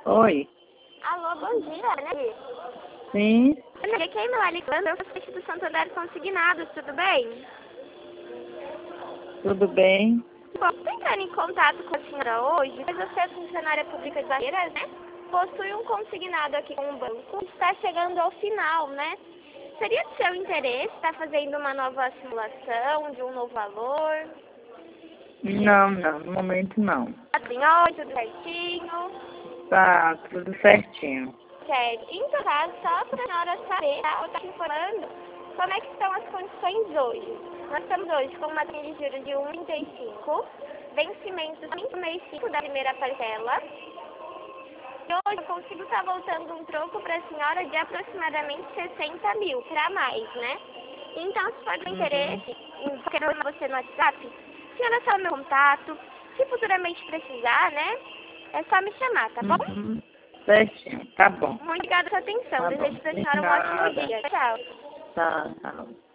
Oi. Alô, bom dia, né? Sim, Olha, quem me ligando, eu sou do Santander Consignados, tudo bem? tudo bem? Posso entrar em contato com a senhora hoje, pois você é funcionária pública de Barreiras, né? Possui um consignado aqui com o banco, está chegando ao final, né? Seria de seu interesse estar fazendo uma nova simulação de um novo valor? Não, no momento não. Assim, oi, tudo certinho? Tá tudo certinho. Certo. Então, tá, só para a senhora saber, tá? Eu estou informando como é que estão as condições hoje. Nós estamos hoje com uma taxa de juros de 1,35, vencimento 5,65 da primeira parcela. E hoje eu consigo estar voltando um troco para a senhora de aproximadamente 60 mil, para mais, né? Então, se for do interesse, em querer você no WhatsApp, a senhora sabe o meu contato. Se futuramente precisar, né? É só me chamar, tá bom? Certinho, tá bom. Muito obrigada pela sua atenção. Tá bom. Desejo para a De senhora um ótimo nada. dia. Tchau. Tá.